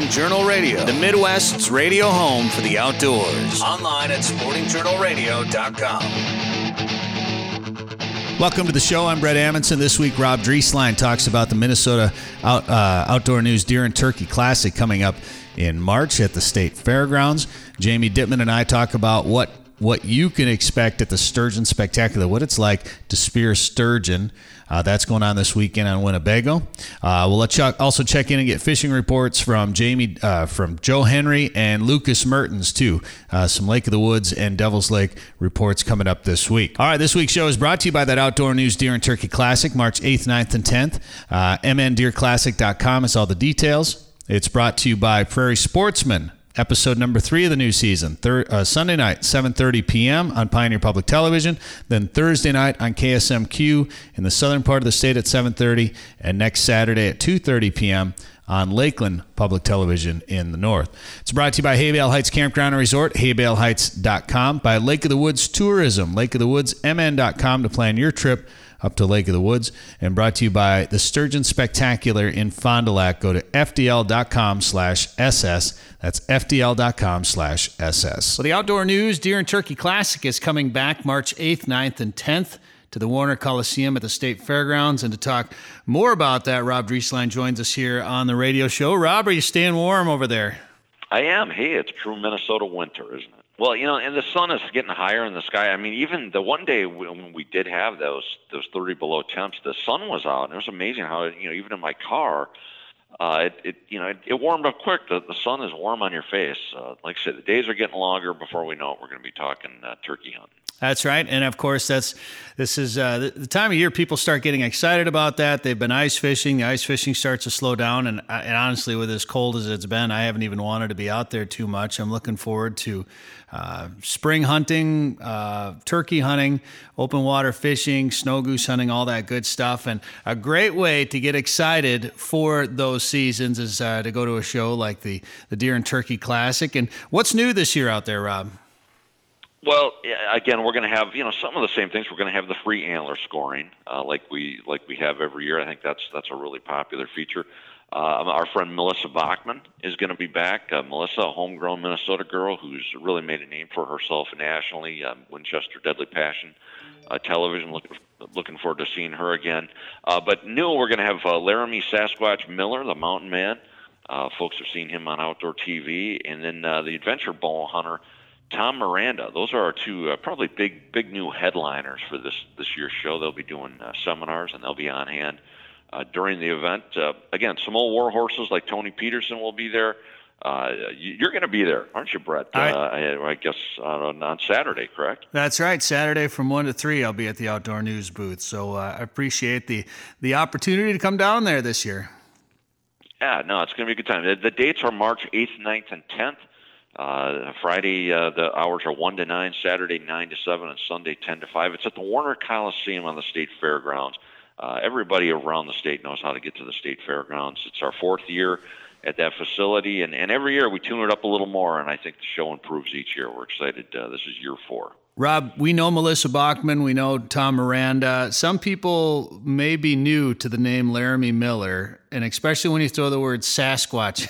Journal Radio, the Midwest's radio home for the outdoors. Online at sportingjournalradio.com. Welcome to the show. I'm Brett Amundson. This week, Rob Drieslein talks about the Minnesota Outdoor News Deer and Turkey Classic coming up in March at the State Fairgrounds. Jamie Dittman and I talk about what you can expect at the Sturgeon Spectacular, what it's like to spear sturgeon. That's going on this weekend on Winnebago. We'll let Chuck also check in and get fishing reports from from Joe Henry and Lucas Mertens, too. Some Lake of the Woods and Devil's Lake reports coming up this week. All right, this week's show is brought to you by that Outdoor News Deer and Turkey Classic, March 8th, 9th, and 10th. mndeerclassic.com is all the details. It's brought to you by Prairie Sportsman. Episode number 3 of the new season, Sunday night, 7:30 p.m. on Pioneer Public Television, then Thursday night on KSMQ in the southern part of the state at 7:30, and next Saturday at 2:30 p.m. on Lakeland Public Television in the north. It's brought to you by Haybale Heights Campground and Resort, haybaleHeights.com, by Lake of the Woods Tourism, lakeofthewoodsmn.com to plan your trip up to Lake of the Woods, and brought to you by the Sturgeon Spectacular in Fond du Lac. Go to fdl.com/SS. That's fdl.com/SS. Well, the Outdoor News Deer and Turkey Classic is coming back March 8th, 9th, and 10th to the Warner Coliseum at the State Fairgrounds. And to talk more about that, Rob Drieslein joins us here on the radio show. Rob, are you staying warm over there? I am. Hey, it's true Minnesota winter, isn't it? Well, and the sun is getting higher in the sky. I mean, even the one day when we did have those 30 below temps, the sun was out, and it was amazing how, even in my car, it warmed up quick. The sun is warm on your face. Like I said, the days are getting longer. Before we know it, we're going to be talking turkey hunting. That's right. And of course, this is the time of year people start getting excited about that. They've been ice fishing. The ice fishing starts to slow down. And honestly, with as cold as it's been, I haven't even wanted to be out there too much. I'm looking forward to spring hunting, turkey hunting, open water fishing, snow goose hunting, all that good stuff. And a great way to get excited for those seasons is to go to a show like the Deer and Turkey Classic. And what's new this year out there, Rob? Well, again, we're going to have some of the same things. We're going to have the free antler scoring, like we have every year. I think that's a really popular feature. Our friend Melissa Bachman is going to be back. Melissa, a homegrown Minnesota girl who's really made a name for herself nationally. Winchester Deadly Passion television. Looking forward to seeing her again. But new, we're going to have Laramie Sasquatch Miller, the mountain man. Folks have seen him on outdoor TV, and then the adventure bow hunter Tom Miranda. Those are our two probably big new headliners for this year's show. They'll be doing seminars, and they'll be on hand during the event. Again, some old war horses like Tony Peterson will be there. You're going to be there, aren't you, Brett? I guess on Saturday, correct? That's right. Saturday from 1 to 3, I'll be at the Outdoor News booth. So I appreciate the opportunity to come down there this year. Yeah, no, it's going to be a good time. The dates are March 8th, 9th, and 10th. Friday, the hours are 1 to 9, Saturday 9 to 7, and Sunday 10 to 5. It's at the Warner Coliseum on the State Fairgrounds. Everybody around the state knows how to get to the State Fairgrounds. It's our 4th year at that facility, and every year we tune it up a little more, and I think the show improves each year. We're excited. This is year 4. Rob, we know Melissa Bachman. We know Tom Miranda. Some people may be new to the name Laramie Miller, and especially when you throw the word Sasquatch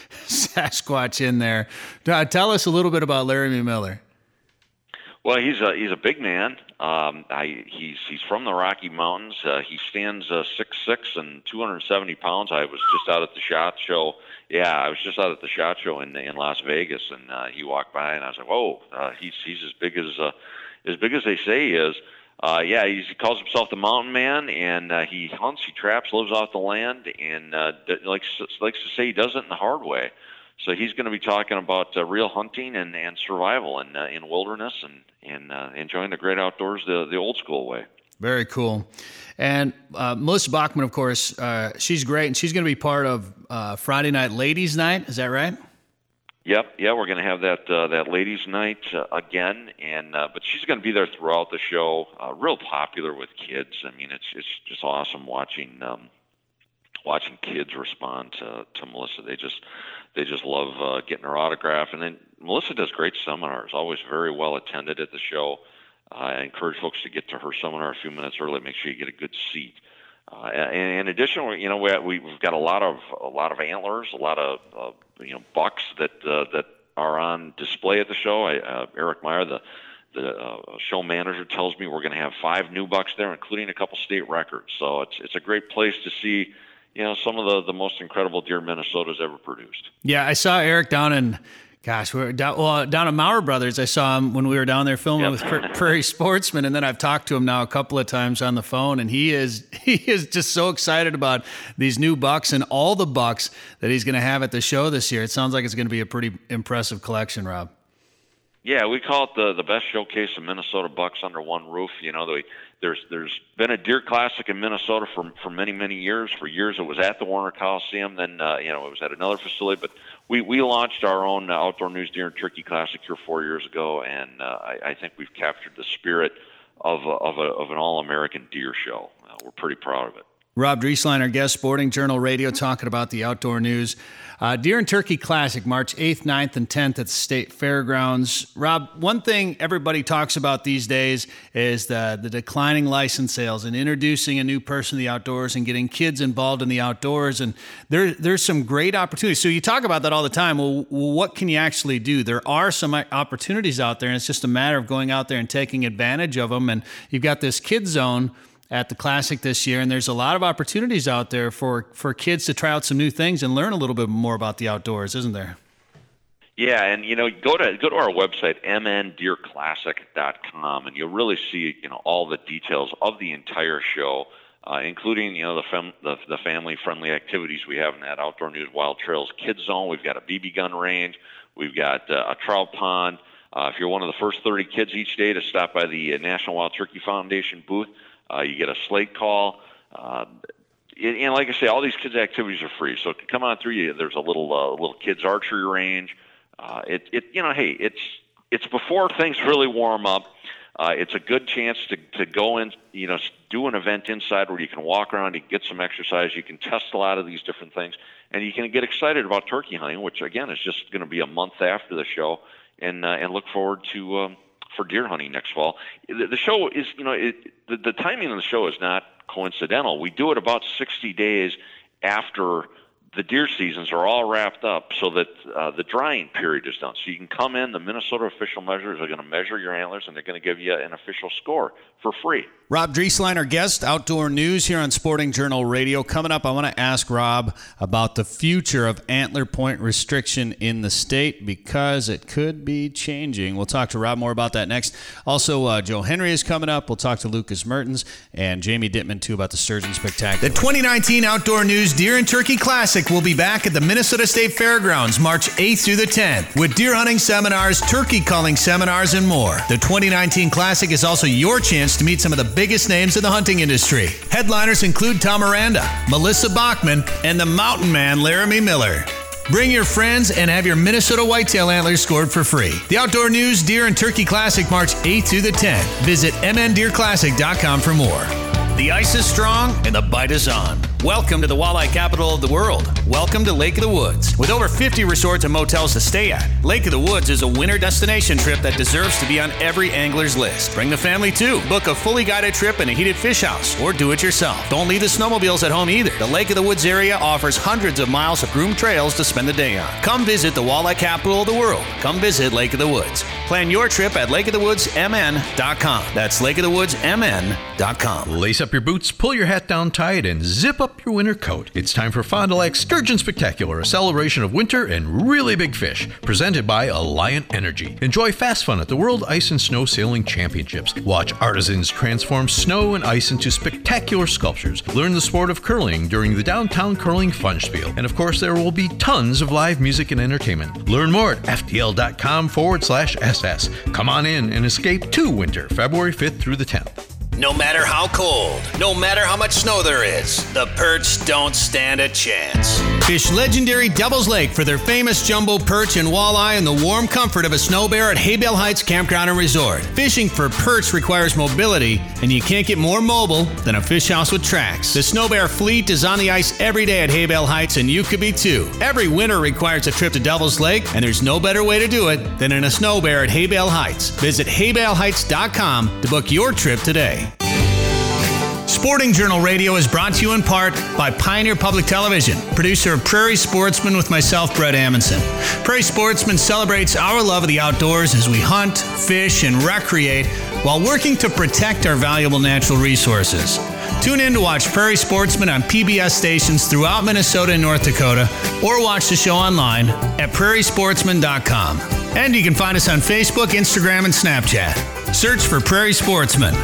in there. Tell us a little bit about Laramie Miller. Well, he's a big man. He's from the Rocky Mountains. He stands 6'6" and 270 pounds. I was just out at the SHOT Show. Yeah, I was just out at the SHOT Show in Las Vegas, and he walked by, and I was like, "Whoa, he's as big as they say he is." He calls himself the Mountain Man, and he hunts, he traps, lives off the land, and likes to say he does it in the hard way. So he's going to be talking about real hunting and survival in wilderness and enjoying the great outdoors the old school way. Very cool. And Melissa Bachman, of course, she's great, and she's going to be part of Friday Night Ladies Night. Is that right? Yep. Yeah, we're going to have that ladies' night again, but she's going to be there throughout the show. Real popular with kids. I mean, it's just awesome watching kids respond to Melissa. They just love getting her autograph. And then Melissa does great seminars, always very well attended at the show. I encourage folks to get to her seminar a few minutes early. Make sure you get a good seat. In addition, we've got a lot of antlers, a lot of bucks that are on display at the show. Eric Meyer, the show manager, tells me we're going to have 5 new bucks there, including a couple state records. So it's a great place to see some of the most incredible deer Minnesota's ever produced. Yeah, I saw Eric down in. Gosh, we're down at Maurer Brothers. I saw him when we were down there filming with Prairie Sportsman, and then I've talked to him now a couple of times on the phone, and he is just so excited about these new bucks and all the bucks that he's going to have at the show this year. It sounds like it's going to be a pretty impressive collection, Rob. Yeah, we call it the best showcase of Minnesota bucks under one roof. There's been a deer classic in Minnesota for many, many years. For years, it was at the Warner Coliseum. Then it was at another facility. But we launched our own Outdoor News Deer and Turkey Classic here 4 years ago, and I think we've captured the spirit of an all-American deer show. We're pretty proud of it. Rob Drieslein, our guest, Sporting Journal Radio, talking about the outdoor news. Deer and Turkey Classic, March 8th, 9th, and 10th at the State Fairgrounds. Rob, one thing everybody talks about these days is the declining license sales and introducing a new person to the outdoors and getting kids involved in the outdoors. And there's some great opportunities. So you talk about that all the time. Well, what can you actually do? There are some opportunities out there, and it's just a matter of going out there and taking advantage of them. And you've got this Kids Zone at the Classic this year, and there's a lot of opportunities out there for kids to try out some new things and learn a little bit more about the outdoors, isn't there? Yeah, and go to our website, mndeerclassic.com, and you'll really see all the details of the entire show, including the family-friendly activities we have in that Outdoor News Wild Trails Kids Zone. We've got a BB gun range, we've got a trout pond. If you're one of the first 30 kids each day to stop by the National Wild Turkey Foundation booth, you get a slate call. Like I say, all these kids' activities are free, so come on through. There's a little kids' archery range. It's before things really warm up. It's a good chance to go in, do an event inside where you can walk around, you can get some exercise, you can test a lot of these different things, and you can get excited about turkey hunting, which again is just going to be a month after the show, and look forward to for deer hunting next fall. The show is, the timing of the show is not coincidental. We do it about 60 days after the deer seasons are all wrapped up, so that the drying period is done. So you can come in, the Minnesota official measures are going to measure your antlers, and they're going to give you an official score for free. Rob Drieslein, our guest, Outdoor News here on Sporting Journal Radio. Coming up, I want to ask Rob about the future of antler point restriction in the state, because it could be changing. We'll talk to Rob more about that next. Also, Joe Henry is coming up. We'll talk to Lucas Mertens and Jamie Dittman, too, about the Sturgeon Spectacular. The 2019 Outdoor News Deer and Turkey Classic will be back at the Minnesota State Fairgrounds March 8th through the 10th with deer hunting seminars, turkey calling seminars, and more. The 2019 Classic is also your chance to meet some of the biggest names in the hunting industry. Headliners include Tom Miranda, Melissa Bachman, and the mountain man Laramie Miller. Bring your friends and have your Minnesota whitetail antlers scored for free. The Outdoor News Deer and Turkey Classic March 8th through the 10th. Visit mndeerclassic.com for more. The ice is strong and the bite is on. Welcome to the walleye capital of the world. Welcome to Lake of the Woods. With over 50 resorts and motels to stay at, Lake of the Woods is a winter destination trip that deserves to be on every angler's list. Bring the family too. Book a fully guided trip in a heated fish house or do it yourself. Don't leave the snowmobiles at home either. The Lake of the Woods area offers hundreds of miles of groomed trails to spend the day on. Come visit the walleye capital of the world. Come visit Lake of the Woods. Plan your trip at lakeofthewoodsmn.com. That's lakeofthewoodsmn.com. Lace up your boots, pull your hat down tight, and zip up your winter coat. It's time for Fond du Lac Sturgeon Spectacular, a celebration of winter and really big fish, presented by Alliant Energy. Enjoy fast fun at the World Ice and Snow Sailing Championships. Watch artisans transform snow and ice into spectacular sculptures. Learn the sport of curling during the Downtown Curling Fun Spiel. And of course, there will be tons of live music and entertainment. Learn more at ftl.com/SS. Come on in and escape to winter, February 5th through the 10th. No matter how cold, no matter how much snow there is, the perch don't stand a chance. Fish legendary Devil's Lake for their famous jumbo perch and walleye in the warm comfort of a snow bear at Haybale Heights Campground and Resort. Fishing for perch requires mobility, and you can't get more mobile than a fish house with tracks. The snow bear fleet is on the ice every day at Haybale Heights, and you could be too. Every winter requires a trip to Devil's Lake, and there's no better way to do it than in a snow bear at Haybale Heights. Visit haybaleheights.com to book your trip today. Sporting Journal Radio is brought to you in part by Pioneer Public Television, producer of Prairie Sportsman with myself, Brett Amundsen. Prairie Sportsman celebrates our love of the outdoors as we hunt, fish, and recreate while working to protect our valuable natural resources. Tune in to watch Prairie Sportsman on PBS stations throughout Minnesota and North Dakota, or watch the show online at prairiesportsman.com. And you can find us on Facebook, Instagram, and Snapchat. Search for Prairie Sportsman.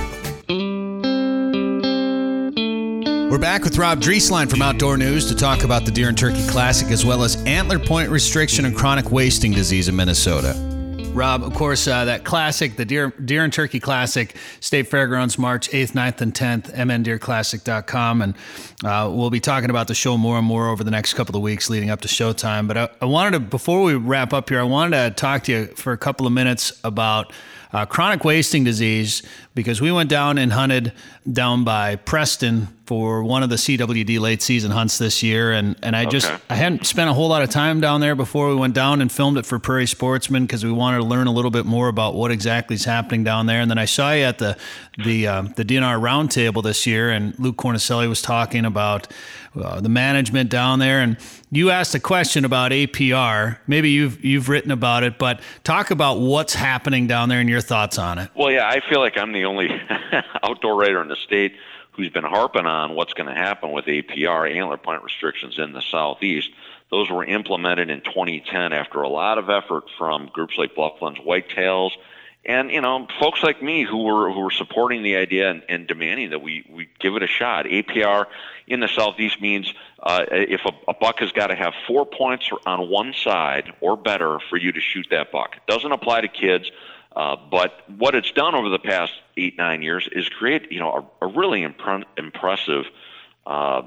We're back with Rob Drieslein from Outdoor News to talk about the Deer and Turkey Classic as well as antler point restriction and chronic wasting disease in Minnesota. Rob, of course, that classic, the Deer and Turkey Classic, State Fairgrounds, March 8th, 9th, and 10th, mndeerclassic.com. And we'll be talking about the show more and more over the next couple of weeks leading up to showtime. But I wanted to, before we wrap up here, I wanted to talk to you for a couple of minutes about chronic wasting disease, because we went down and hunted down by Preston for one of the CWD late season hunts this year. And I hadn't spent a whole lot of time down there before we went down and filmed it for Prairie Sportsman, because we wanted to learn a little bit more about what exactly is happening down there. And then I saw you at the DNR Roundtable this year, and Luke Cornicelli was talking about the management down there, and you asked a question about APR. Maybe you've written about it, but talk about what's happening down there and your thoughts on it. Well, yeah, I feel like I'm the only outdoor writer in the state who's been harping on what's going to happen with APR, antler point restrictions in the southeast. Those were implemented in 2010 after a lot of effort from groups like Blufflands Whitetails and, folks like me who were supporting the idea and demanding that we give it a shot. APR in the southeast means if a buck has got to have 4 points on one side or better for you to shoot that buck. It doesn't apply to kids, but what it's done over the past 8-9 years is create a really impressive a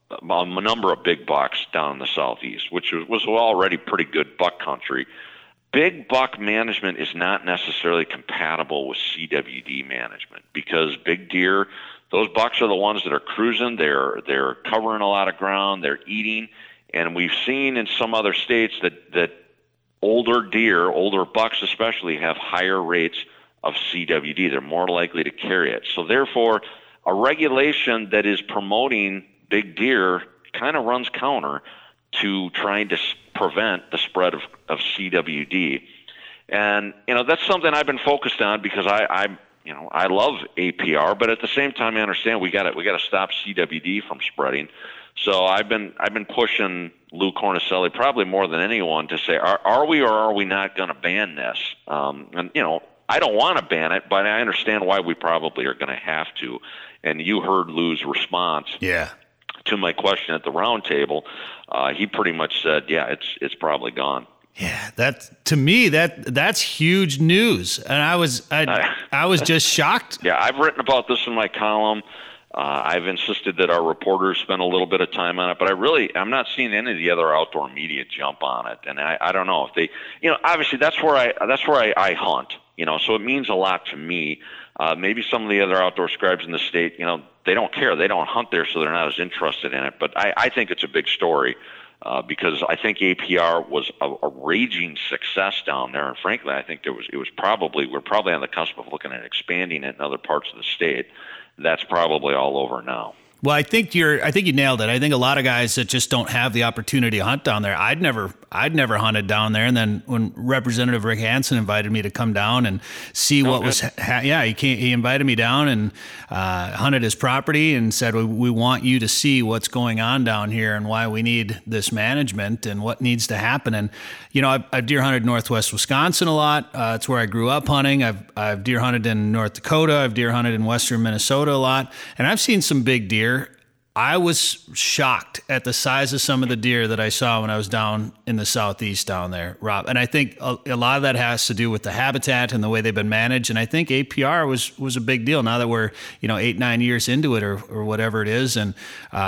number of big bucks down in the southeast, which was already pretty good buck country. Big buck management is not necessarily compatible with CWD management, because big deer, those bucks are the ones that are cruising. They're covering a lot of ground. They're eating, and we've seen in some other states that older deer, older bucks especially, have higher rates of CWD. They're more likely to carry it. So therefore, a regulation that is promoting big deer kind of runs counter to trying to prevent the spread of CWD. And, that's something I've been focused on, because I love APR, but at the same time, I understand we got to stop CWD from spreading. So I've been pushing Lou Cornicelli probably more than anyone to say, are we or are we not going to ban this? And I don't want to ban it, but I understand why we probably are going to have to. And you heard Lou's response. Yeah. To my question at the roundtable, he pretty much said, "Yeah, it's probably gone." Yeah, to me that's huge news, and I was just shocked. Yeah, I've written about this in my column. I've insisted that our reporters spend a little bit of time on it, but I'm not seeing any of the other outdoor media jump on it, and I don't know if they, obviously that's where I hunt, so it means a lot to me. Maybe some of the other outdoor scribes in the state, they don't care. They don't hunt there, so they're not as interested in it. But I think it's a big story because I think APR was a raging success down there. And frankly, I think we're probably on the cusp of looking at expanding it in other parts of the state. That's probably all over now. Well, I think you nailed it. I think a lot of guys that just don't have the opportunity to hunt down there. I'd never hunted down there, and then when Representative Rick Hansen invited me to come down and see what was, he invited me down and hunted his property and said, we want you to see what's going on down here and why we need this management and what needs to happen. And I've deer hunted Northwest Wisconsin a lot. It's where I grew up hunting. I've deer hunted in North Dakota. I've deer hunted in Western Minnesota a lot, and I've seen some big deer. I was shocked at the size of some of the deer that I saw when I was down in the southeast down there, Rob. And I think a lot of that has to do with the habitat and the way they've been managed. And I think APR was a big deal now that we're 8-9 years into it or whatever it is. And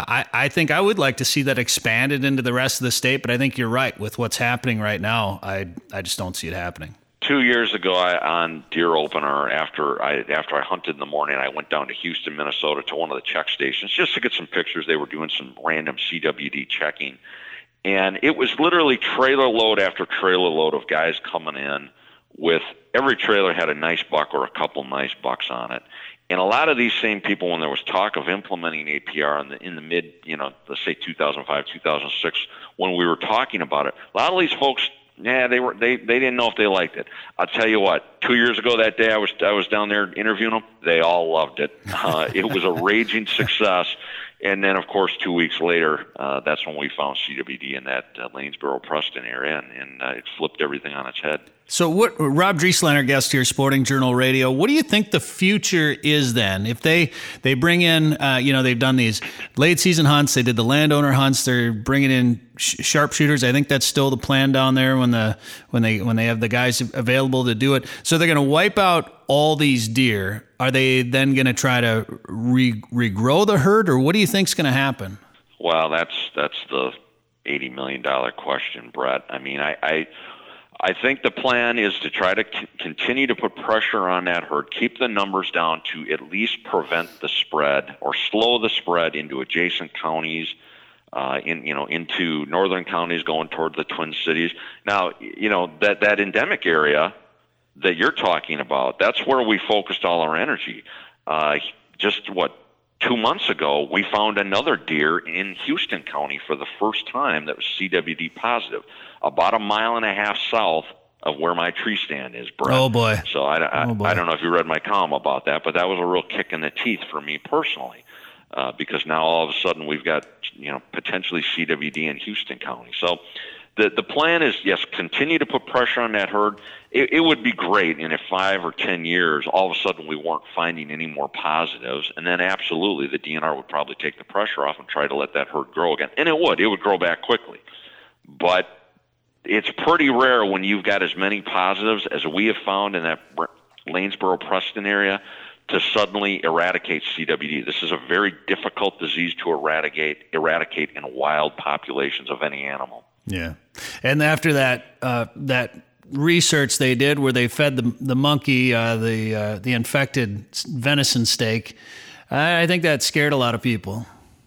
I think I would like to see that expanded into the rest of the state. But I think you're right with what's happening right now. I just don't see it happening. 2 years ago, on Deer Opener, after I hunted in the morning, I went down to Houston, Minnesota, to one of the check stations just to get some pictures. They were doing some random CWD checking, and it was literally trailer load after trailer load of guys coming in with every trailer had a nice buck or a couple nice bucks on it. And a lot of these same people, when there was talk of implementing APR in the mid, let's say 2005, 2006, when we were talking about it, a lot of these folks, they didn't know if they liked it. I'll tell you what, 2 years ago that day I was down there interviewing them. They all loved it. It was a raging success. And then, of course, 2 weeks later, that's when we found CWD in that Lanesboro-Preston area, and it flipped everything on its head. So Rob Drieslein, our guest here, Sporting Journal Radio, what do you think the future is then? If they bring in, they've done these late season hunts, they did the landowner hunts, they're bringing in sharpshooters. I think that's still the plan down there when they have the guys available to do it. So they're going to wipe out all these deer. Are they then going to try to regrow the herd, or what do you think's going to happen? Well, that's the $80 million question, Brett. I mean, I think the plan is to try to continue to put pressure on that herd, keep the numbers down to at least prevent the spread or slow the spread into adjacent counties, into northern counties going toward the Twin Cities. Now, that endemic area that you're talking about, that's where we focused all our energy. Just 2 months ago, we found another deer in Houston County for the first time that was CWD positive, about 1.5 miles south of where my tree stand is, Brett. Oh, boy. So I don't know if you read my column about that, but that was a real kick in the teeth for me personally, because now all of a sudden we've got, potentially CWD in Houston County. So the plan is, yes, continue to put pressure on that herd. It would be great in 5 or 10 years, all of a sudden we weren't finding any more positives, and then absolutely the DNR would probably take the pressure off and try to let that herd grow again. And it would grow back quickly. But it's pretty rare when you've got as many positives as we have found in that Lanesboro-Preston area to suddenly eradicate CWD. This is a very difficult disease to eradicate in wild populations of any animal. Yeah. And after that research they did where they fed the monkey the infected venison steak, I think that scared a lot of people.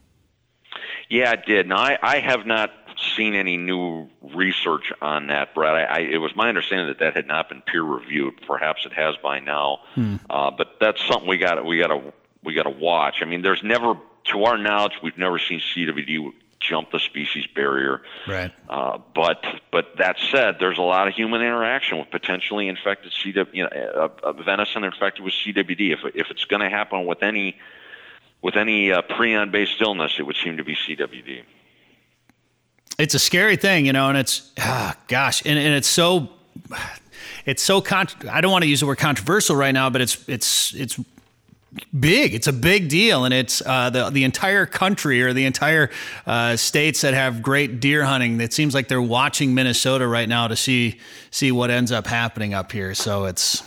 Yeah, it did. Now, I have not seen any new research on that, Brett. It was my understanding that had not been peer reviewed. Perhaps it has by now, but that's something we got to watch. I mean, there's never, to our knowledge, we've never seen CWD jump the species barrier. Right. But that said, there's a lot of human interaction with potentially infected CWD, venison infected with CWD. If it's going to happen with any prion-based illness, it would seem to be CWD. It's a scary thing, and it's, and it's so I don't want to use the word controversial right now, but it's big. It's a big deal, and it's the entire country or the entire states that have great deer hunting. It seems like they're watching Minnesota right now to see what ends up happening up here. So it's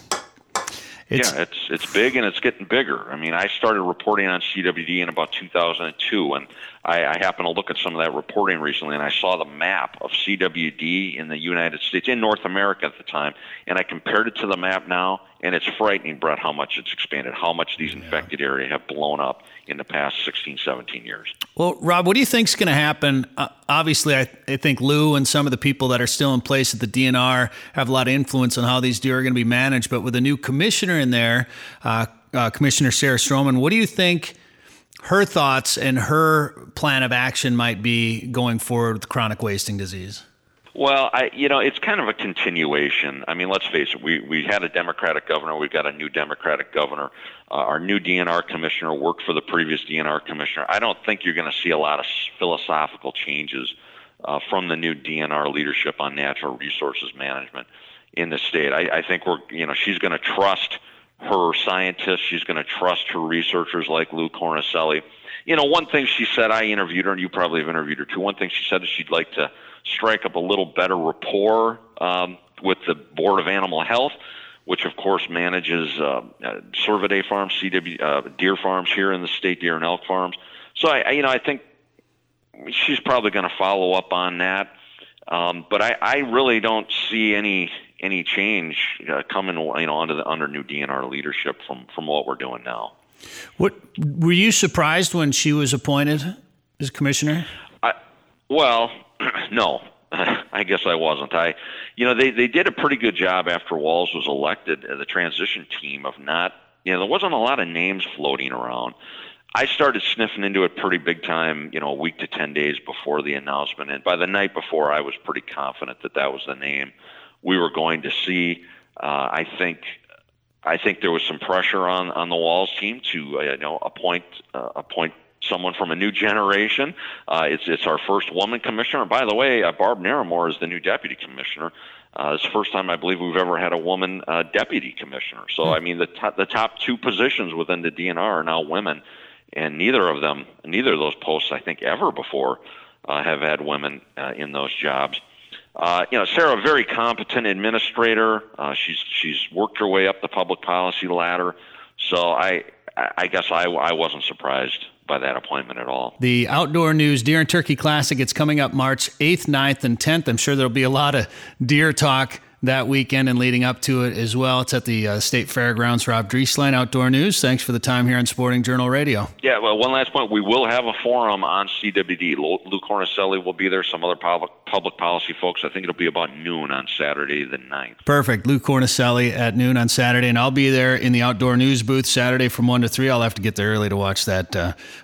big, and it's getting bigger. I mean, I started reporting on CWD in about 2002, and I happened to look at some of that reporting recently, and I saw the map of CWD in the United States, in North America at the time, and I compared it to the map now, and it's frightening, Brett, how much it's expanded, how much these infected areas have blown up in the past 16, 17 years. Well, Rob, what do you think is going to happen? Obviously, I think Lou and some of the people that are still in place at the DNR have a lot of influence on how these deer are going to be managed, but with a new commissioner in there, Commissioner Sarah Stroman, what do you think her thoughts and her plan of action might be going forward with chronic wasting disease? Well, it's kind of a continuation. I mean, let's face it, we had a Democratic governor. We've got a new Democratic governor. Our new DNR commissioner worked for the previous DNR commissioner. I don't think you're going to see a lot of philosophical changes from the new DNR leadership on natural resources management in the state. I think she's going to trust her scientists. She's going to trust her researchers like Lou Cornicelli. One thing she said, I interviewed her, and you probably have interviewed her too. One thing she said is she'd like to strike up a little better rapport with the Board of Animal Health, which of course manages Cervidae farms, deer farms here in the state, deer and elk farms. So I think she's probably going to follow up on that. But I really don't see any change coming under new DNR leadership from what we're doing now. What were you surprised when she was appointed as commissioner? Well, no. I guess I wasn't. They did a pretty good job after Walz was elected, the transition team, of not, there wasn't a lot of names floating around. I started sniffing into it pretty big time, a week to 10 days before the announcement. And by the night before, I was pretty confident that was the name we were going to see. I think there was some pressure on the Walz team to appoint someone from a new generation. It's our first woman commissioner. By the way, Barb Naramore is the new deputy commissioner. It's the first time I believe we've ever had a woman deputy commissioner. So I mean, the top two positions within the DNR are now women, and neither of those posts, I think, ever before have had women in those jobs. Sarah, a very competent administrator. She's worked her way up the public policy ladder. So I guess I wasn't surprised by that appointment at all. The Outdoor News Deer and Turkey Classic, it's coming up March 8th, 9th, and 10th. I'm sure there'll be a lot of deer talk that weekend and leading up to it as well. It's at the State Fairgrounds. Rob Drieslein, Outdoor News. Thanks for the time here on Sporting Journal Radio. Yeah, well, one last point. We will have a forum on CWD. Lou Cornicelli will be there, some other public policy folks. I think it'll be about noon on Saturday the 9th. Perfect. Lou Cornicelli at noon on Saturday, and I'll be there in the Outdoor News booth Saturday from 1 to 3. I'll have to get there early to watch that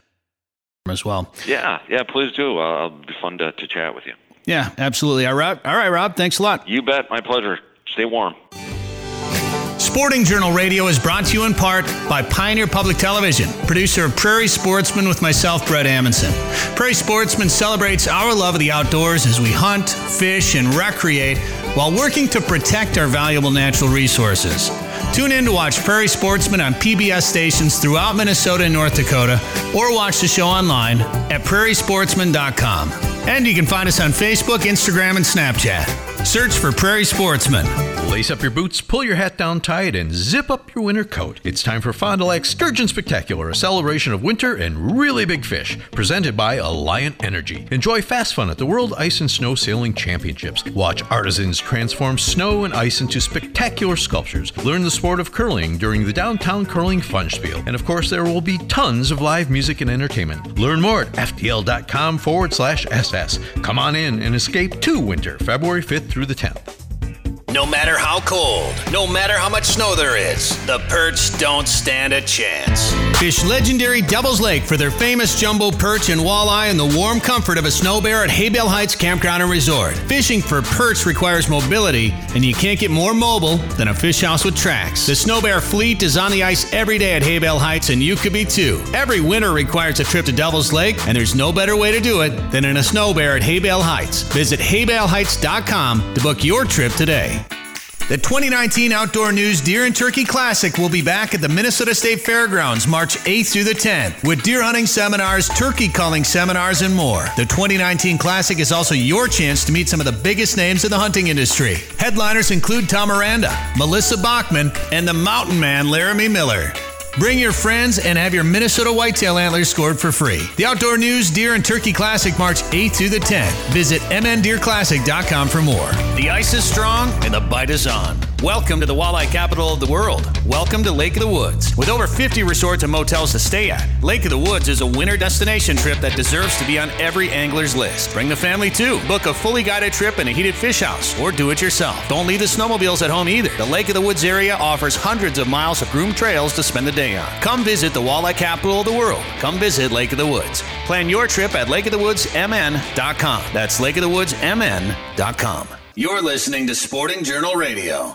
as well. Yeah, please do. It'll be fun to chat with you. Yeah, absolutely. All right, Rob. Thanks a lot. You bet. My pleasure. Stay warm. Sporting Journal Radio is brought to you in part by Pioneer Public Television, producer of Prairie Sportsman with myself, Brett Amundson. Prairie Sportsman celebrates our love of the outdoors as we hunt, fish, and recreate while working to protect our valuable natural resources. Tune in to watch Prairie Sportsman on PBS stations throughout Minnesota and North Dakota, or watch the show online at prairiesportsman.com. And you can find us on Facebook, Instagram, and Snapchat. Search for Prairie Sportsman. Lace up your boots, pull your hat down tight, and zip up your winter coat. It's time for Fond du Lac Sturgeon Spectacular, a celebration of winter and really big fish, presented by Alliant Energy. Enjoy fast fun at the World Ice and Snow Sailing Championships. Watch artisans transform snow and ice into spectacular sculptures. Learn the sport of curling during the Downtown Curling Funspiel. And of course, there will be tons of live music and entertainment. Learn more at FDL.com/SS. Come on in and escape to winter, February 5th through the 10th. No matter how cold, no matter how much snow there is, the perch don't stand a chance. Fish legendary Devil's Lake for their famous jumbo perch and walleye in the warm comfort of a snow bear at Haybale Heights Campground and Resort. Fishing for perch requires mobility, and you can't get more mobile than a fish house with tracks. The Snow Bear fleet is on the ice every day at Haybale Heights, and you could be too. Every winter requires a trip to Devil's Lake, and there's no better way to do it than in a snow bear at Haybale Heights. Visit haybaleheights.com to book your trip today. The 2019 Outdoor News Deer and Turkey Classic will be back at the Minnesota State Fairgrounds March 8th through the 10th with deer hunting seminars, turkey culling seminars, and more. The 2019 Classic is also your chance to meet some of the biggest names in the hunting industry. Headliners include Tom Miranda, Melissa Bachman, and the mountain man Laramie Miller. Bring your friends and have your Minnesota whitetail antlers scored for free. The Outdoor News Deer and Turkey Classic March 8th through the 10th. Visit mndeerclassic.com for more. The ice is strong and the bite is on. Welcome to the walleye capital of the world. Welcome to Lake of the Woods. With over 50 resorts and motels to stay at, Lake of the Woods is a winter destination trip that deserves to be on every angler's list. Bring the family too. Book a fully guided trip in a heated fish house or do it yourself. Don't leave the snowmobiles at home either. The Lake of the Woods area offers hundreds of miles of groomed trails to spend the day on. Come visit the walleye capital of the world. Come visit Lake of the Woods. Plan your trip at lakeofthewoodsmn.com. That's lakeofthewoodsmn.com. You're listening to Sporting Journal Radio.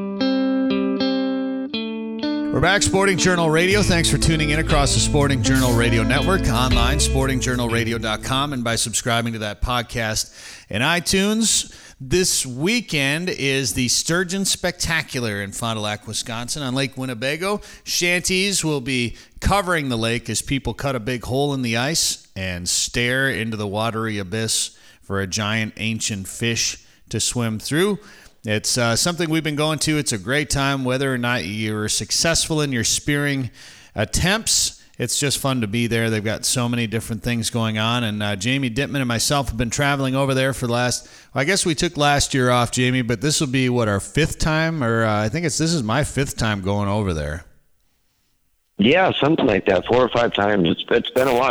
We're back, Sporting Journal Radio. Thanks for tuning in across the Sporting Journal Radio Network, online, sportingjournalradio.com, and by subscribing to that podcast in iTunes. This weekend is the Sturgeon Spectacular in Fond du Lac, Wisconsin on Lake Winnebago. Shanties will be covering the lake as people cut a big hole in the ice and stare into the watery abyss for a giant ancient fish to swim through. It's something we've been going to. It's a great time, whether or not you're successful in your spearing attempts. It's just fun to be there. They've got so many different things going on. And Jamie Dittman and myself have been traveling over there for the last, I guess we took last year off, Jamie, but this will be, our fifth time? Or I think this is my fifth time going over there. Yeah, something like that, 4 or 5 times. It's been a while.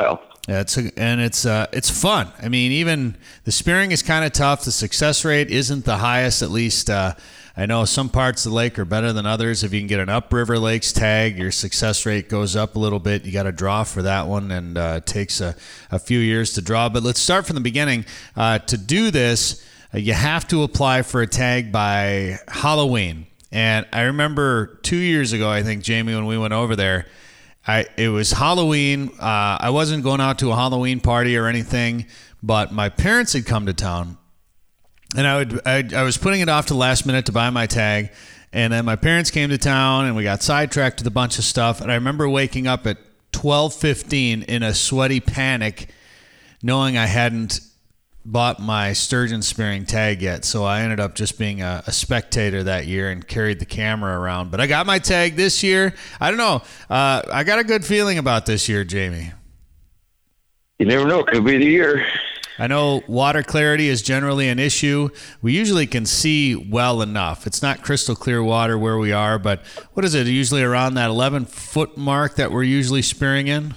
Yeah, it's fun. I mean, even the spearing is kind of tough. The success rate isn't the highest. At least I know some parts of the lake are better than others. If you can get an upriver lakes tag, your success rate goes up a little bit. You got to draw for that one, and it takes a few years to draw. But let's start from the beginning. To do this, you have to apply for a tag by Halloween. And I remember 2 years ago, I think, Jamie, when we went over there, it was Halloween. I wasn't going out to a Halloween party or anything, but my parents had come to town, and I was putting it off to the last minute to buy my tag, and then my parents came to town, and we got sidetracked with a bunch of stuff. And I remember waking up at 12:15 in a sweaty panic, knowing I hadn't bought my sturgeon spearing tag yet, so I ended up just being a spectator that year and carried the camera around. But I got my tag this year. I don't know. I got a good feeling about this year, Jamie. You never know. It could be the year. I know water clarity is generally an issue. We usually can see well enough. It's not crystal clear water where we are, but what is it? Usually around that 11-foot mark that we're usually spearing in?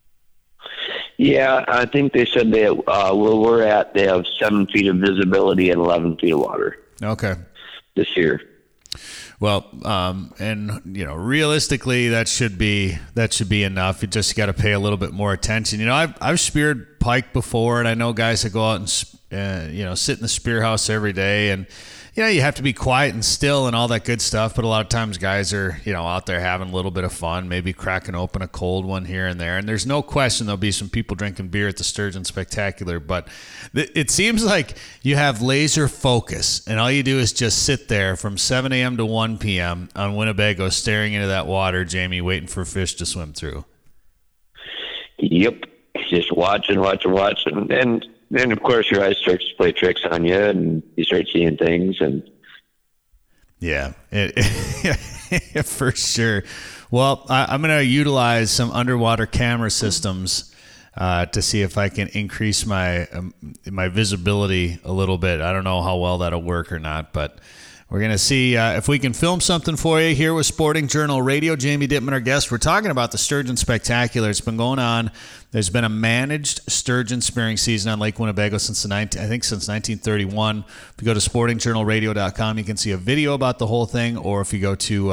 Yeah, I think they said they where we're at, they have 7 feet of visibility and 11 feet of water. Okay. This year. Well, and realistically, that should be enough. You just got to pay a little bit more attention. I've speared pike before, and I know guys that go out and sit in the spear house every day, and you have to be quiet and still and all that good stuff. But a lot of times guys are, out there having a little bit of fun, maybe cracking open a cold one here and there. And there's no question there'll be some people drinking beer at the Sturgeon Spectacular. But it seems like you have laser focus, and all you do is just sit there from 7 a.m. to 1 p.m. on Winnebago staring into that water, Jamie, waiting for fish to swim through. Yep. Just watching. And then, of course, your eyes start to play tricks on you, and you start seeing things. And yeah, for sure. Well, I'm going to utilize some underwater camera systems to see if I can increase my visibility a little bit. I don't know how well that'll work or not, but we're going to see if we can film something for you here with Sporting Journal Radio. Jamie Dittman, our guest. We're talking about the Sturgeon Spectacular. It's been going on. There's been a managed sturgeon spearing season on Lake Winnebago since 1931. If you go to sportingjournalradio.com, you can see a video about the whole thing, or if you go to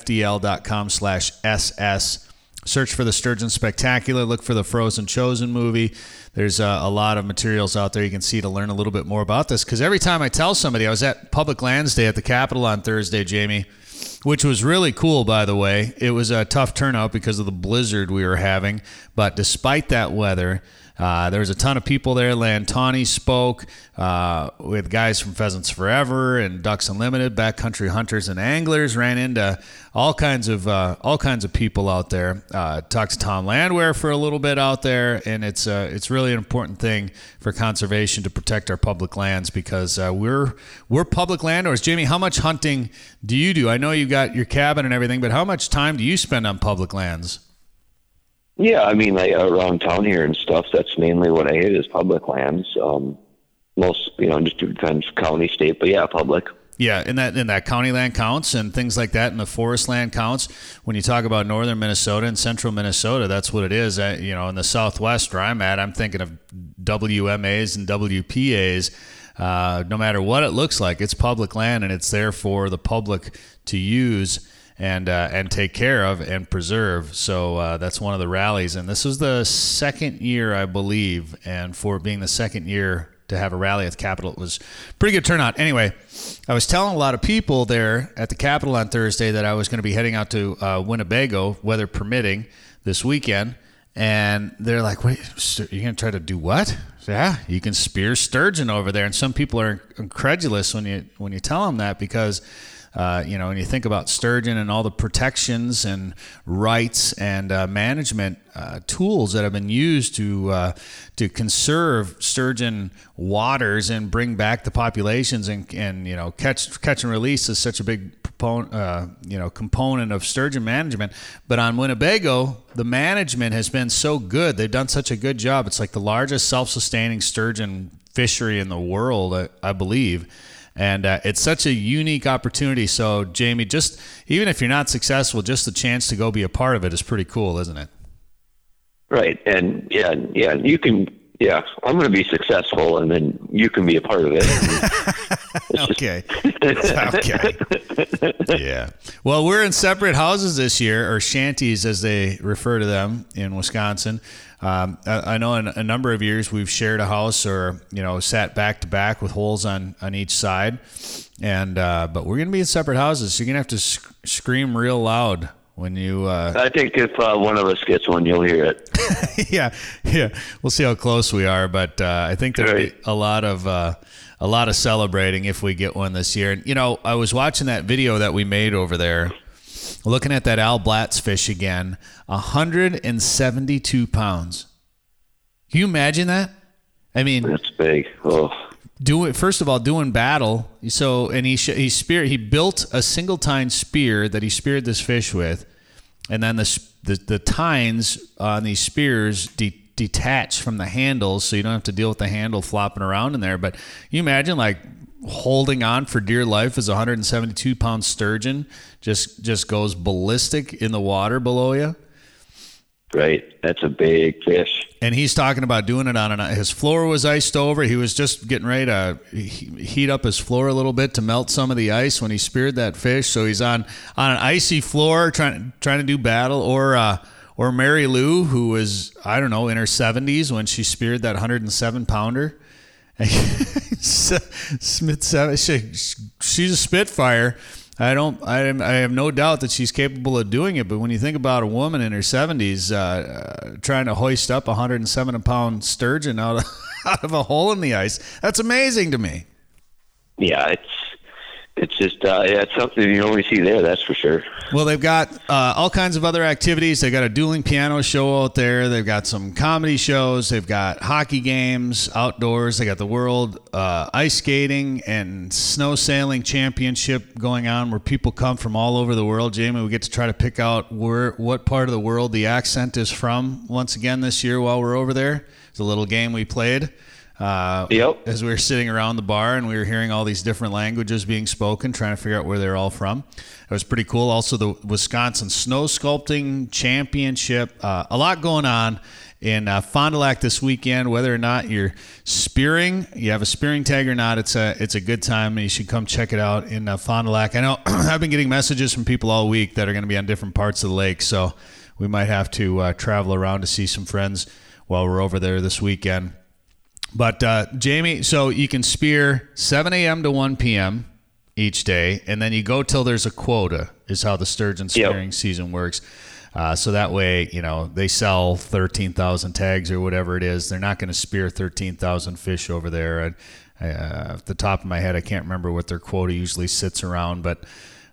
fdl.com/ss, search for the Sturgeon Spectacular, look for the Frozen Chosen movie. There's a lot of materials out there you can see to learn a little bit more about this, because every time I tell somebody, I was at Public Lands Day at the Capitol on Thursday, Jamie, which was really cool, by the way. It was a tough turnout because of the blizzard we were having, but despite that weather, there was a ton of people there. Lantani spoke with guys from Pheasants Forever and Ducks Unlimited, Backcountry Hunters and Anglers. Ran into all kinds of people out there. Talked to Tom Landwehr for a little bit out there, and it's really an important thing for conservation to protect our public lands, because we're public landowners. Jamie, how much hunting do you do? I know you got your cabin and everything, but how much time do you spend on public lands? Yeah, I mean, like around town here and stuff, that's mainly what I hit is public lands. Most, just depends county, state, but yeah, public. Yeah, and that county land counts and things like that, and the forest land counts. When you talk about northern Minnesota and central Minnesota, that's what it is. In the southwest where I'm at, I'm thinking of WMAs and WPAs. No matter what it looks like, it's public land, and it's there for the public to use and take care of and preserve. So that's one of the rallies. And this was the second year, I believe, and for it being the second year to have a rally at the Capitol, it was pretty good turnout. Anyway, I was telling a lot of people there at the Capitol on Thursday that I was going to be heading out to Winnebago, weather permitting, this weekend. And they're like, "Wait, you're going to try to do what?" Yeah, you can spear sturgeon over there. And some people are incredulous when you tell them that, because when you think about sturgeon and all the protections and rights and management tools that have been used to conserve sturgeon waters and bring back the populations and catch and release is such a big component of sturgeon management. But on Winnebago, the management has been so good. They've done such a good job. It's like the largest self-sustaining sturgeon fishery in the world, I believe. And it's such a unique opportunity. So, Jamie, just even if you're not successful, just the chance to go be a part of it is pretty cool, isn't it? Right. And you can. Yeah, I'm going to be successful, and then you can be a part of it. Okay. Okay. Yeah. Well, we're in separate houses this year, or shanties as they refer to them in Wisconsin. I know in a number of years we've shared a house, or sat back to back with holes on each side, and but we're going to be in separate houses. So you're going to have to scream real loud when you. I think if one of us gets one, you'll hear it. Yeah. We'll see how close we are, but I think there'll be a lot of celebrating if we get one this year. And I was watching that video that we made over there, looking at that Al Blatz fish again, 172 pounds. Can you imagine that? I mean, that's big. Oh. First of all, doing battle. So, and he built a single tine spear that he speared this fish with, and then the tines on these spears detach from the handles, so you don't have to deal with the handle flopping around in there. But you imagine like holding on for dear life as a 172-pound sturgeon just goes ballistic in the water below you. Right. That's a big fish. And he's talking about doing it his floor was iced over. He was just getting ready to heat up his floor a little bit to melt some of the ice when he speared that fish. So he's on an icy floor trying to do battle. Or Mary Lou, who was, I don't know, in her 70s when she speared that 107-pounder. Smith, she's a Spitfire. I have no doubt that she's capable of doing it, but when you think about a woman in her 70s trying to hoist up a 107-pound sturgeon out of a hole in the ice, that's amazing to me. Yeah, it's just it's something you only see there, that's for sure. Well, they've got all kinds of other activities. They've got a dueling piano show out there. They've got some comedy shows. They've got hockey games outdoors. They got the World Ice Skating and Snow Sailing Championship going on, where people come from all over the world. Jamie, we get to try to pick out what part of the world the accent is from once again this year while we're over there. It's a little game we played. As we were sitting around the bar and we were hearing all these different languages being spoken, trying to figure out where they're all from. It was pretty cool. Also, the Wisconsin Snow Sculpting Championship. A lot going on in Fond du Lac this weekend. Whether or not you're spearing, you have a spearing tag or not, it's a good time. You should come check it out in Fond du Lac. I know I've been getting messages from people all week that are going to be on different parts of the lake, so we might have to travel around to see some friends while we're over there this weekend. But, Jamie, so you can spear 7 a.m. to 1 p.m. each day, and then you go till there's a quota is how the sturgeon spearing season works. So that way, they sell 13,000 tags or whatever it is. They're not going to spear 13,000 fish over there. Off the top of my head, I can't remember what their quota usually sits around, but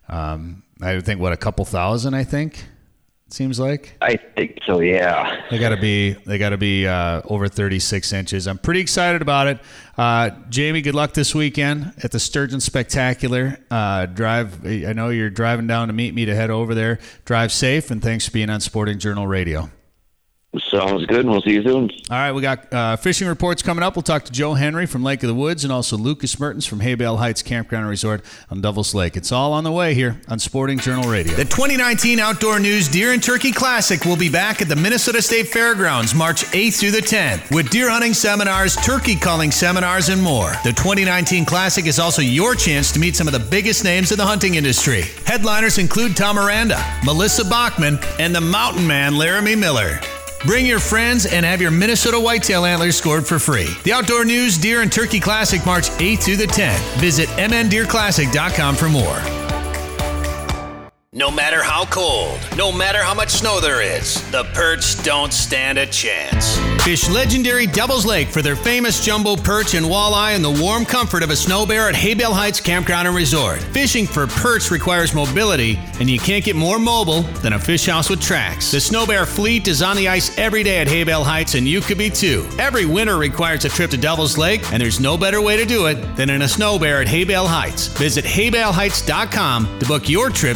I think, a couple thousand, I think. Seems like. I think so, yeah. They got to be over 36 inches. I'm pretty excited about it. Jamie, good luck this weekend at the Sturgeon Spectacular. I know you're driving down to meet me to head over there. Drive safe, and thanks for being on Sporting Journal Radio. Sounds good, and we'll see you soon. All right, we got fishing reports coming up. We'll talk to Joe Henry from Lake of the Woods and also Lucas Mertens from Haybale Heights Campground and Resort on Devils Lake. It's all on the way here on Sporting Journal Radio. The 2019 Outdoor News Deer and Turkey Classic will be back at the Minnesota State Fairgrounds March 8th through the 10th with deer hunting seminars, turkey calling seminars, and more. The 2019 Classic is also your chance to meet some of the biggest names in the hunting industry. Headliners include Tom Miranda, Melissa Bachman, and the mountain man Laramie Miller. Bring your friends and have your Minnesota whitetail antlers scored for free. The Outdoor News Deer and Turkey Classic March 8th through the 10th. Visit mndeerclassic.com for more. No matter how cold, no matter how much snow there is, the perch don't stand a chance. Fish legendary Devils Lake for their famous jumbo perch and walleye in the warm comfort of a snow bear at Haybale Heights Campground and Resort. Fishing for perch requires mobility, and you can't get more mobile than a fish house with tracks. The snow bear fleet is on the ice every day at Haybale Heights, and you could be too. Every winter requires a trip to Devils Lake, and there's no better way to do it than in a snow bear at Haybale Heights. Visit haybaleheights.com to book your trip today.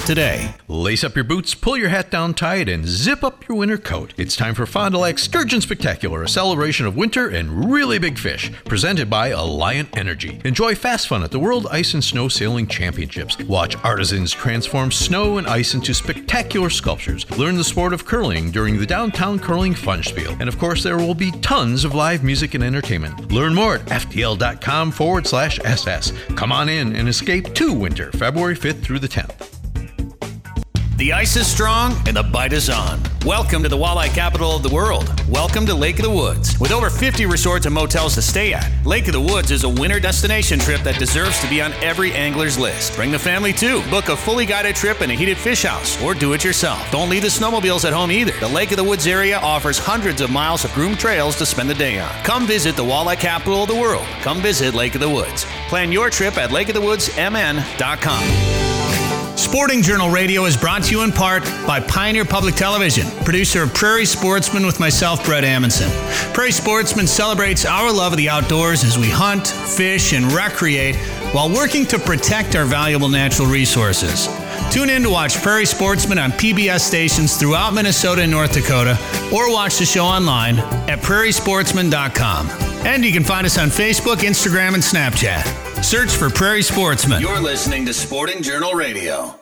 today. Lace up your boots, pull your hat down tight, and zip up your winter coat. It's time for Fond du Lac Sturgeon Spectacular, a celebration of winter and really big fish, presented by Alliant Energy. Enjoy fast fun at the World Ice and Snow Sailing Championships. Watch artisans transform snow and ice into spectacular sculptures. Learn the sport of curling during the Downtown Curling Funspiel. And of course, there will be tons of live music and entertainment. Learn more at ftl.com/SS. Come on in and escape to winter, February 5th through the 10th. The ice is strong and the bite is on. Welcome to the walleye capital of the world. Welcome to Lake of the Woods. With over 50 resorts and motels to stay at, Lake of the Woods is a winter destination trip that deserves to be on every angler's list. Bring the family too. Book a fully guided trip in a heated fish house or do it yourself. Don't leave the snowmobiles at home either. The Lake of the Woods area offers hundreds of miles of groomed trails to spend the day on. Come visit the walleye capital of the world. Come visit Lake of the Woods. Plan your trip at lakeofthewoodsmn.com. Sporting Journal Radio is brought to you in part by Pioneer Public Television, producer of Prairie Sportsman with myself, Brett Amundsen. Prairie Sportsman celebrates our love of the outdoors as we hunt, fish, and recreate while working to protect our valuable natural resources. Tune in to watch Prairie Sportsman on PBS stations throughout Minnesota and North Dakota, or watch the show online at prairiesportsman.com. And you can find us on Facebook, Instagram, and Snapchat. Search for Prairie Sportsman. You're listening to Sporting Journal Radio.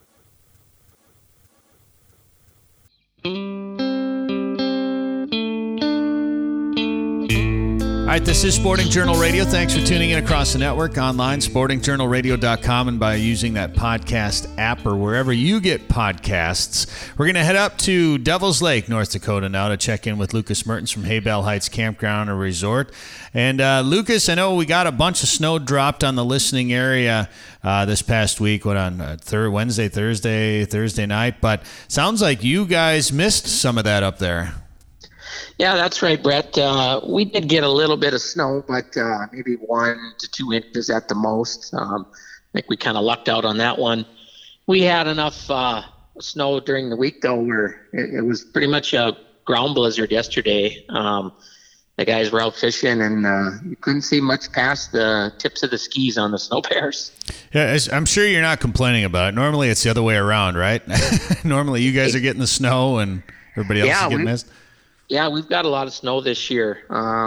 All right, this is Sporting Journal Radio. Thanks for tuning in across the network, online, sportingjournalradio.com, and by using that podcast app or wherever you get podcasts. We're going to head up to Devil's Lake, North Dakota now to check in with Lucas Mertens from Haybell Heights Campground and Resort. And Lucas, I know we got a bunch of snow dropped on the listening area this past week, on Wednesday, Thursday night, but sounds like you guys missed some of that up there. Yeah, that's right, Brett. We did get a little bit of snow, but maybe 1 to 2 inches at the most. I think we kind of lucked out on that one. We had enough snow during the week, though, where it was pretty much a ground blizzard yesterday. The guys were out fishing, and you couldn't see much past the tips of the skis on the snow bears. Yeah, I'm sure you're not complaining about it. Normally, it's the other way around, right? Normally, you guys are getting the snow, and everybody else is getting missed. Yeah, we've got a lot of snow this year.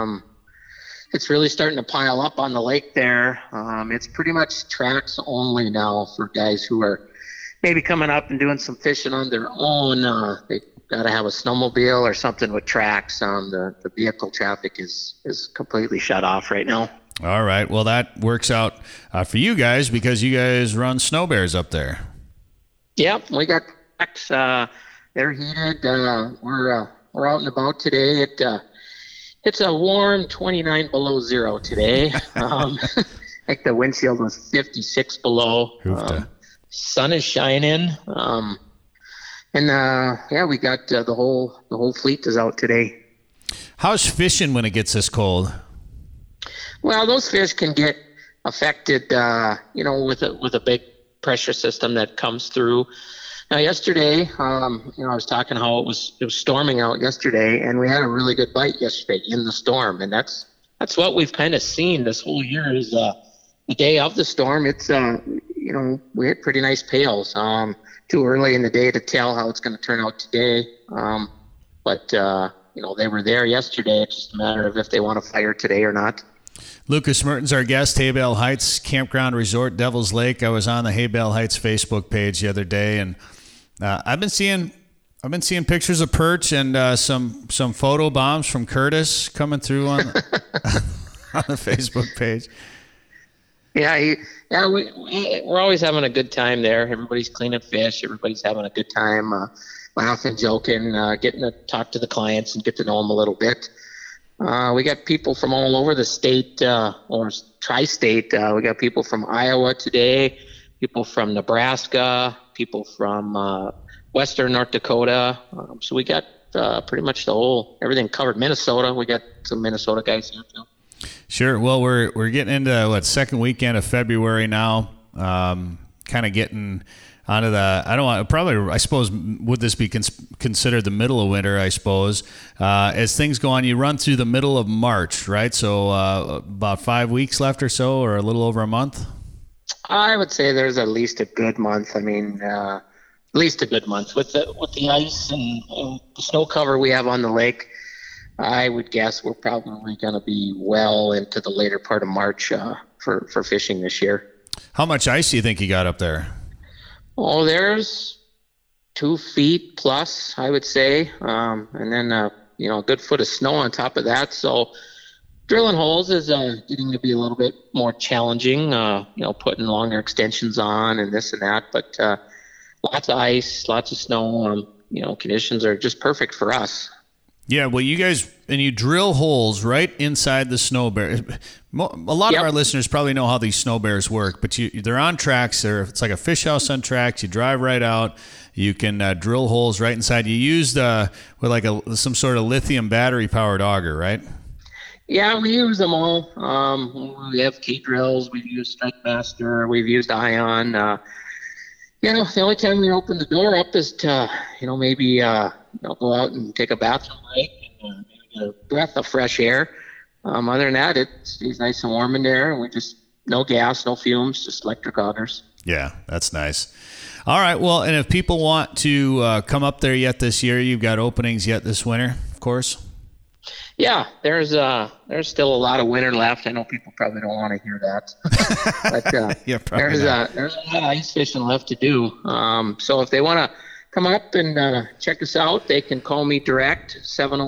It's really starting to pile up on the lake there. It's pretty much tracks only now for guys who are maybe coming up and doing some fishing on their own. They got to have a snowmobile or something with tracks. The vehicle traffic is completely shut off right now. All right. Well, that works out for you guys because you guys run snow bears up there. Yep, we got tracks. They're heated. We're out and about today. It's a warm 29 below zero today. I think the windshield was 56 below. Sun is shining. We got the whole fleet is out today. How's fishing when it gets this cold? Well, those fish can get affected, with a big pressure system that comes through. Now, yesterday, I was talking how it was storming out yesterday, and we had a really good bite yesterday in the storm, and that's what we've kind of seen this whole year is the day of the storm. It's we had pretty nice pails. Too early in the day to tell how it's going to turn out today, but they were there yesterday. It's just a matter of if they want to fire today or not. Lucas Mertens, our guest, Haybell Heights Campground Resort, Devil's Lake. I was on the Haybell Heights Facebook page the other day, and I've been seeing pictures of perch and some photo bombs from Curtis coming through on on the Facebook page. Yeah, we're always having a good time there. Everybody's cleaning fish. Everybody's having a good time, laughing, joking, getting to talk to the clients and get to know them a little bit. We got people from all over the state, or tri-state. We got people from Iowa today, people from Nebraska, people from western North Dakota. So we got pretty much everything covered. Minnesota, we got some Minnesota guys here too. Sure. Well, we're getting into second weekend of February now. Kind of getting onto I suppose, would this be considered the middle of winter, I suppose? As things go on, you run through the middle of March, right? So about 5 weeks left or so, or a little over a month? I would say there's at least a good month. I mean, least a good month with the ice and the snow cover we have on the lake. I would guess we're probably going to be well into the later part of March for fishing this year. How much ice do you think you got up there? Oh, there's 2 feet plus, I would say, and then a good foot of snow on top of that. So drilling holes is getting to be a little bit more challenging. Putting longer extensions on and this and that, but lots of ice, lots of snow. Conditions are just perfect for us. Yeah, well, you drill holes right inside the snow bear. A lot of our listeners probably know how these snow bears work, but they're on tracks. It's like a fish house on tracks. You drive right out. You can drill holes right inside. You use with some sort of lithium battery powered auger, right? Yeah, we use them all. We have key drills. We've used Strike Master. We've used Ion. The only time we open the door up is to maybe go out and take a bathroom break and maybe get a breath of fresh air. Other than that, it stays nice and warm in there, and we just no gas, no fumes, just electric augers. Yeah, that's nice. All right, well, and if people want to come up there yet this year, you've got openings yet this winter, of course. Yeah, there's still a lot of winter left. I know people probably don't want to hear that, but yeah, there's a lot of ice fishing left to do. So if they want to come up and check us out, they can call me direct,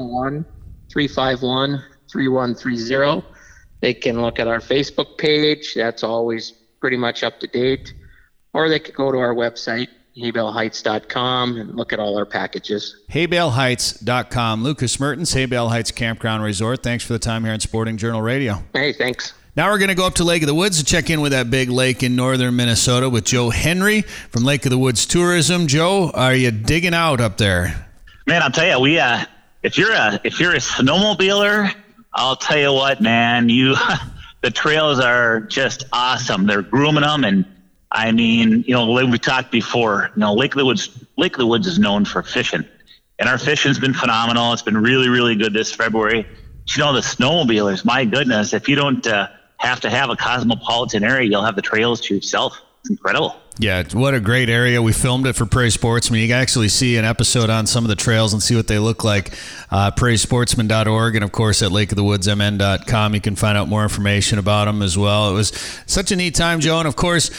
701-351-3130. They can look at our Facebook page. That's always pretty much up to date. Or they could go to our website, haybaleheights.com, and look at all our packages. haybaleheights.com. Lucas Mertens, Haybale Heights Campground Resort. Thanks for the time here on Sporting Journal Radio. Hey, thanks. Now we're going to go up to Lake of the Woods to check in with that big lake in northern Minnesota with Joe Henry from Lake of the Woods Tourism. Joe, are you digging out up there? Man, I'll tell you, if you're a snowmobiler, I'll tell you what, man, the trails are just awesome. They're grooming them, and I mean, like we talked before, Lake of the Woods is known for fishing, and our fishing's been phenomenal. It's been really, really good this February. But, the snowmobilers, my goodness, if you don't have to have a cosmopolitan area, you'll have the trails to yourself. It's incredible. Yeah, what a great area. We filmed it for Prairie Sportsman. You can actually see an episode on some of the trails and see what they look like. PrairieSportsman.org, and of course at lakeofthewoodsmn.com. You can find out more information about them as well. It was such a neat time, Joe. And of course,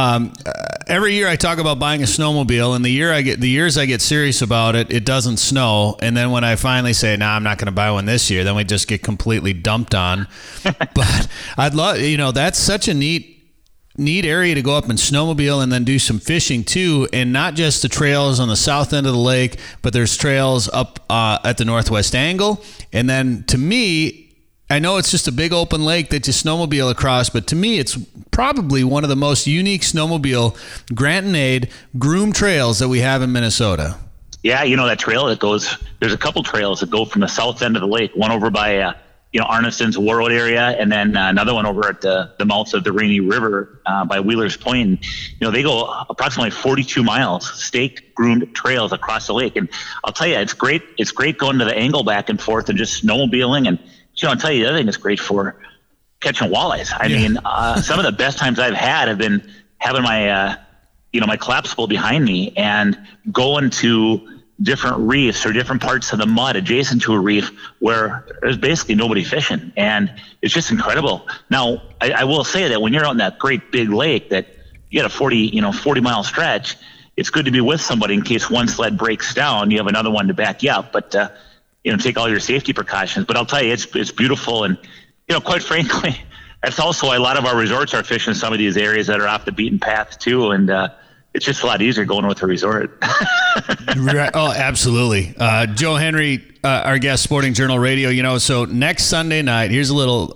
every year I talk about buying a snowmobile, and the years I get serious about it, it doesn't snow. And then when I finally say, I'm not going to buy one this year, then we just get completely dumped on. But I'd love, that's such a neat area to go up and snowmobile and then do some fishing too, and not just the trails on the south end of the lake, but there's trails up at the northwest angle. And then to me, I know it's just a big open lake that you snowmobile across, but to me it's probably one of the most unique snowmobile Grant and Aid groomed trails that we have in Minnesota. Yeah, that trail that goes, there's a couple trails that go from the south end of the lake, one over by Arneson's Warroad area, and then another one over at the mouths of the Rainy River by Wheeler's Point. They go approximately 42 miles, staked, groomed trails across the lake. And I'll tell you, it's great. It's great going to the angle back and forth and just snowmobiling. And I'll tell you, the other thing it's great for catching walleyes. I mean, some of the best times I've had have been having my my collapsible behind me and going to different reefs or different parts of the mud adjacent to a reef where there's basically nobody fishing, and it's just incredible. Now, I will say that when you're on that great big lake that you got a 40 mile stretch, it's good to be with somebody in case one sled breaks down. You have another one to back you up, but take all your safety precautions. But I'll tell you, it's beautiful, and quite frankly, that's also why a lot of our resorts are fishing some of these areas that are off the beaten path too, and it's just a lot easier going with a resort. Right. Oh, absolutely. Joe Henry, our guest, Sporting Journal Radio. So next Sunday night, here's a little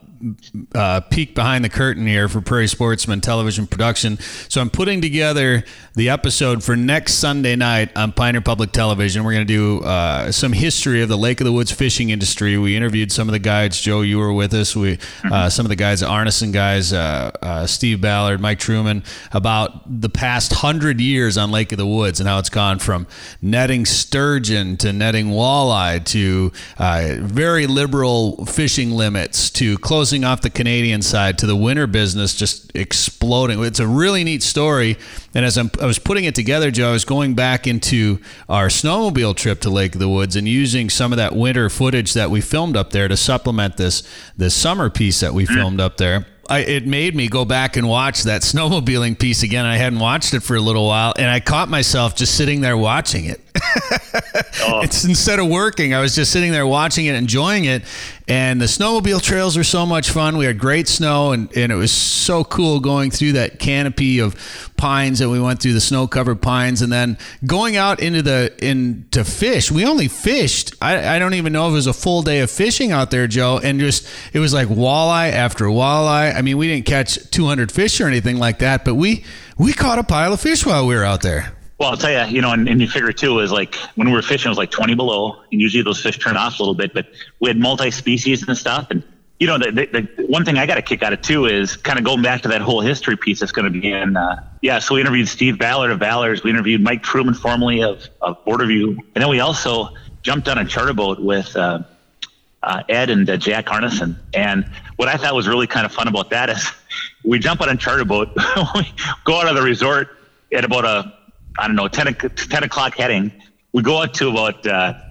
peek behind the curtain here for Prairie Sportsman television production. So I'm putting together the episode for next Sunday night on Pioneer Public Television. We're going to do some history of the Lake of the Woods fishing industry. We interviewed some of the guides. Joe, you were with us. Some of the guys, Arneson guys, Steve Ballard, Mike Truman, about the past 100 years on Lake of the Woods and how it's gone from netting sturgeon to netting walleye to very liberal fishing limits to closing closing off the Canadian side to the winter business just exploding. It's a really neat story. And as I was putting it together, Joe, I was going back into our snowmobile trip to Lake of the Woods and using some of that winter footage that we filmed up there to supplement this summer piece that we filmed up there. It made me go back and watch that snowmobiling piece again. I hadn't watched it for a little while, and I caught myself just sitting there watching it. It's instead of working, I was just sitting there watching it, enjoying it. And the snowmobile trails were so much fun. We had great snow, and it was so cool going through that canopy of pines that we went through, the snow-covered pines, and then going out into fish. We only fished. I don't even know if it was a full day of fishing out there, Joe, and just it was like walleye after walleye. I mean, we didn't catch 200 fish or anything like that, but we caught a pile of fish while we were out there. Well, I'll tell you, and you figure too, is like when we were fishing, it was like 20 below, and usually those fish turn off a little bit, but we had multi-species and stuff. And, the one thing I got a kick out of too is kind of going back to that whole history piece that's going to be in, so we interviewed Steve Ballard of Valor's. We interviewed Mike Truman, formerly of Borderview. And then we also jumped on a charter boat with Ed and Jack Arneson. And what I thought was really kind of fun about that is we jump on a charter boat, we go out of the resort at about 10 o'clock heading. We go out to about,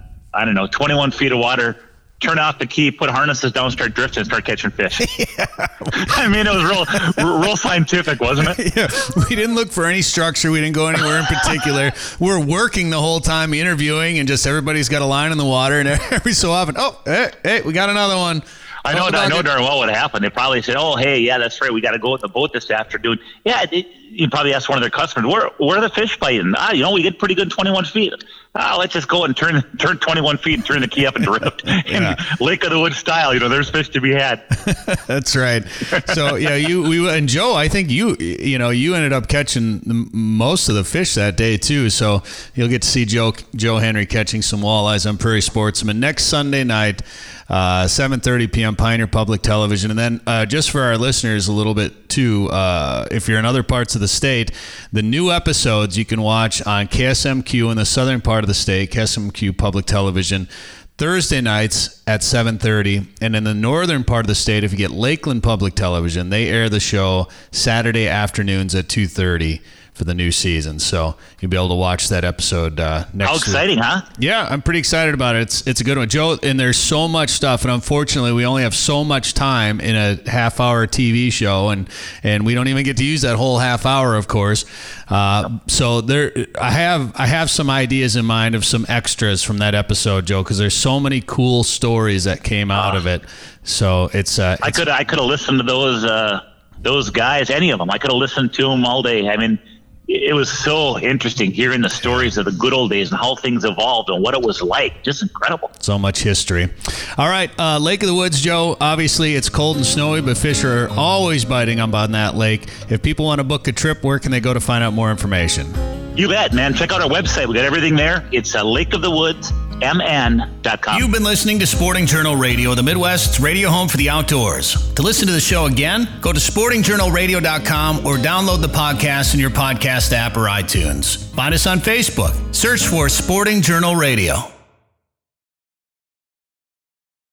21 feet of water, turn off the key, put harnesses down, start drifting, start catching fish. Yeah. I mean, it was real scientific, wasn't it? Yeah. We didn't look for any structure. We didn't go anywhere in particular. We're working the whole time, interviewing, and just everybody's got a line in the water, and every so often, hey, we got another one. I know darn well what happened. They probably said, "Oh, hey, yeah, that's right. We got to go with the boat this afternoon." Yeah, you probably asked one of their customers, "Where are the fish biting?" We get pretty good 21 feet. Let's just go and turn 21 feet and turn the key up and drift. Yeah. In Lake of the Woods style, there's fish to be had. That's right. So yeah, and Joe, I think you ended up catching most of the fish that day too. So you'll get to see Joe Henry catching some walleyes on Prairie Sportsman next Sunday night. 7:30 p.m. Pioneer Public Television. And then just for our listeners a little bit too, if you're in other parts of the state, the new episodes you can watch on KSMQ in the southern part of the state, KSMQ Public Television, Thursday nights at 7:30. And in the northern part of the state, if you get Lakeland Public Television, they air the show Saturday afternoons at 2:30 for the new season. So you'll be able to watch that episode next week. How exciting, huh? Yeah, I'm pretty excited about it. It's a good one, Joe, and there's so much stuff, and unfortunately we only have so much time in a half-hour TV show, and we don't even get to use that whole half hour, of course. So I have some ideas in mind of some extras from that episode, Joe, because there's so many cool stories that came out of it. So I could have listened to those guys, any of them. I could have listened to them all day. I mean, it was so interesting hearing the stories of the good old days and how things evolved and what it was like. Just incredible. So much history. All right, Lake of the Woods, Joe. Obviously, it's cold and snowy, but fish are always biting on that lake. If people want to book a trip, where can they go to find out more information? You bet, man. Check out our website. We got everything there. It's lakeofthewoodsmn.com. You've been listening to Sporting Journal Radio, the Midwest's radio home for the outdoors. To listen to the show again, go to sportingjournalradio.com or download the podcast in your podcast app or iTunes. Find us on Facebook. Search for Sporting Journal Radio.